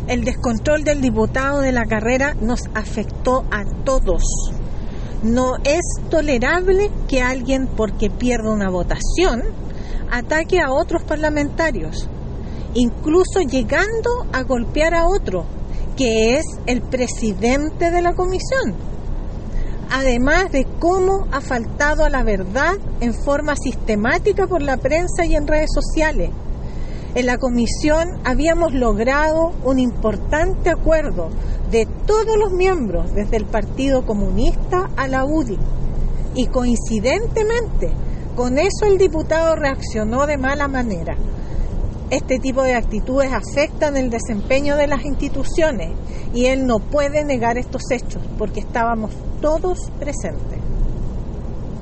El descontrol del diputado de la carrera nos afectó a todos. No es tolerable que alguien, porque pierde una votación, ataque a otros parlamentarios, incluso llegando a golpear a otro, que es el presidente de la comisión. Además de cómo ha faltado a la verdad en forma sistemática por la prensa y en redes sociales. En la comisión habíamos logrado un importante acuerdo de todos los miembros, desde el Partido Comunista a la UDI. Y coincidentemente, con eso el diputado reaccionó de mala manera. Este tipo de actitudes afectan el desempeño de las instituciones y él no puede negar estos hechos porque estábamos todos presentes.